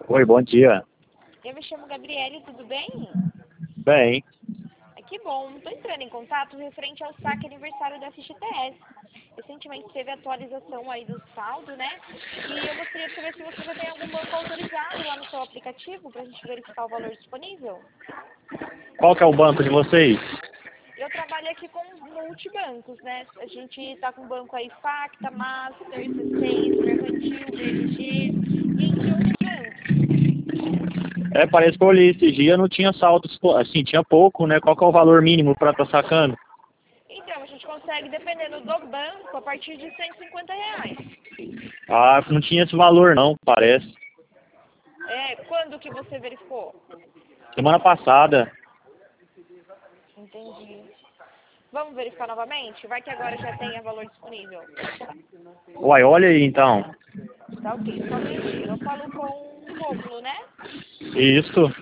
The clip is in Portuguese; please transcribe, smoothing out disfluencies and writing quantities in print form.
Oi, bom dia. Eu me chamo Gabriele, tudo bem? Bem, Que bom, estou entrando em contato referente ao saque aniversário da FGTS. Recentemente teve atualização aí do saldo, né? E eu gostaria de saber se você já tem algum banco autorizado lá no seu aplicativo para a gente verificar o valor disponível. qual que é o banco de vocês? Eu trabalho aqui com multibancos, né? A gente está com banco aí Facta, Master, C6, Mercantil, BMG e entre outros bancos. Parece que eu olhei esse dia, não tinha saldo, assim, tinha pouco, né? Qual que é o valor mínimo para estar sacando? Então, a gente consegue, dependendo do banco, a partir de R$ 150. Ah, não tinha esse valor não, parece. Quando que você verificou? Semana passada. Entendi. Vamos verificar novamente? Vai que agora já tenha valor disponível. Uai, olha aí então. Tá ok, só um minutinho. Eu falo com o Rômulo, né? Isso.